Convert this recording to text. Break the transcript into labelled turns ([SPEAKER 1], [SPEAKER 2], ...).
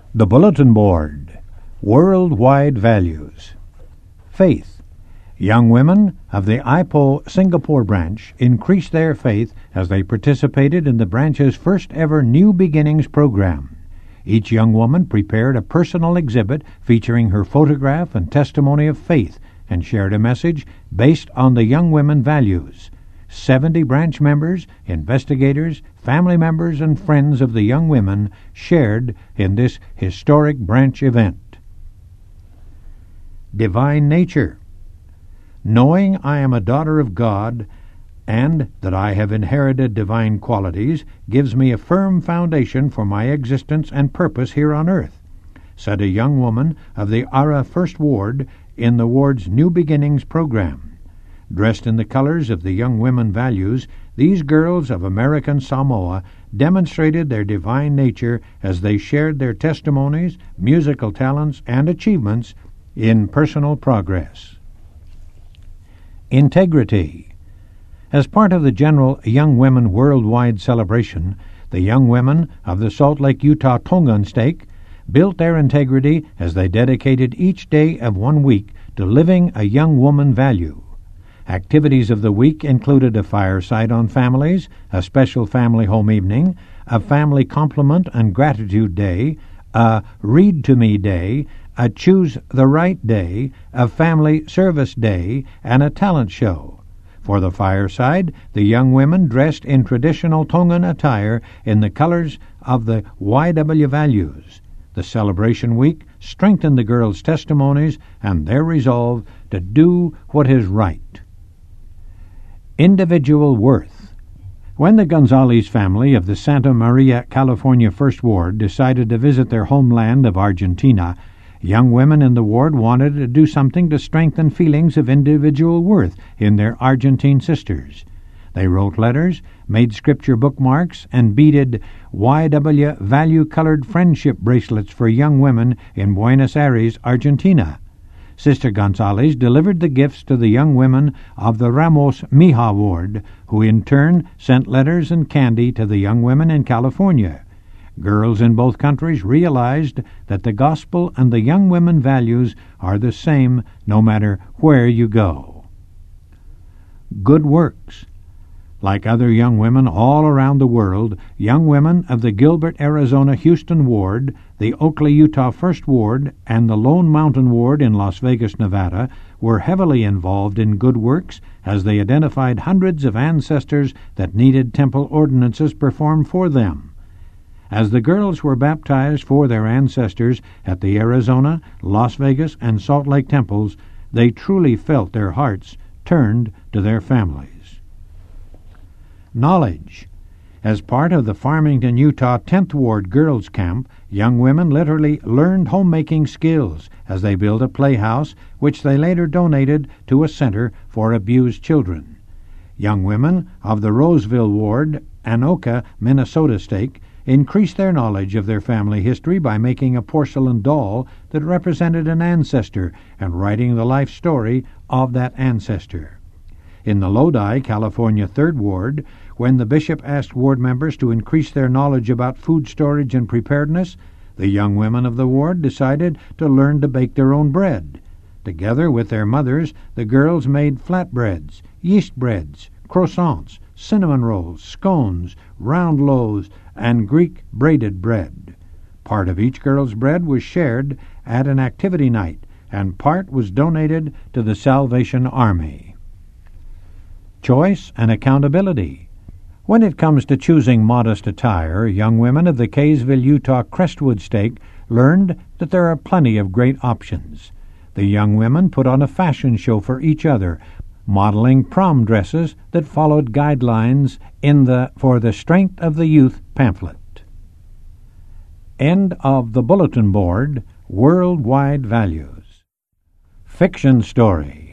[SPEAKER 1] The Bulletin Board, Worldwide Values. Faith. Young women of the IPO Singapore branch increased their faith as they participated in the branch's first ever New Beginnings program. Each young woman prepared a personal exhibit featuring her photograph and testimony of faith and shared a message based on the young women values. 70 branch members, investigators, family members, and friends of the young women shared in this historic branch event. Divine Nature. Knowing I am a daughter of God and that I have inherited divine qualities gives me a firm foundation for my existence and purpose here on earth, said a young woman of the Ara First Ward in the ward's New Beginnings program. Dressed in the colors of the young women values, these girls of American Samoa demonstrated their divine nature as they shared their testimonies, musical talents, and achievements in personal progress. Integrity. As part of the general Young Women Worldwide celebration, the young women of the Salt Lake, Utah Tongan Stake built their integrity as they dedicated each day of 1 week to living a young woman value. Activities of the week included a fireside on families, a special family home evening, a family compliment and gratitude day, a Read to Me day, a Choose the Right day, a family service day, and a talent show. For the fireside, the young women dressed in traditional Tongan attire in the colors of the YW values. The celebration week strengthened the girls' testimonies and their resolve to do what is right. Individual worth. When the Gonzalez family of the Santa Maria, California First Ward decided to visit their homeland of Argentina, young women in the ward wanted to do something to strengthen feelings of individual worth in their Argentine sisters. They wrote letters, made scripture bookmarks, and beaded YW value-colored friendship bracelets for young women in Buenos Aires, Argentina. Sister Gonzalez delivered the gifts to the young women of the Ramos Mija ward, who in turn sent letters and candy to the young women in California. Girls in both countries realized that the gospel and the young women values are the same no matter where you go. Good works. Like other young women all around the world, young women of the Gilbert, Arizona Houston Ward, the Oakley, Utah First Ward, and the Lone Mountain Ward in Las Vegas, Nevada, were heavily involved in good works as they identified hundreds of ancestors that needed temple ordinances performed for them. As the girls were baptized for their ancestors at the Arizona, Las Vegas, and Salt Lake temples, they truly felt their hearts turned to their families. Knowledge. As part of the Farmington, Utah 10th Ward Girls Camp, young women literally learned homemaking skills as they built a playhouse, which they later donated to a center for abused children. Young women of the Roseville Ward, Anoka, Minnesota Stake, increased their knowledge of their family history by making a porcelain doll that represented an ancestor and writing the life story of that ancestor. In the Lodi, California 3rd Ward, when the bishop asked ward members to increase their knowledge about food storage and preparedness, the young women of the ward decided to learn to bake their own bread. Together with their mothers, the girls made flatbreads, yeast breads, croissants, cinnamon rolls, scones, round loaves, and Greek braided bread. Part of each girl's bread was shared at an activity night, and part was donated to the Salvation Army. Choice and accountability. When it comes to choosing modest attire, young women of the Kaysville, Utah Crestwood Stake learned that there are plenty of great options. The young women put on a fashion show for each other, modeling prom dresses that followed guidelines in the For the Strength of the Youth pamphlet. End of the Bulletin Board, Worldwide Values. Fiction story.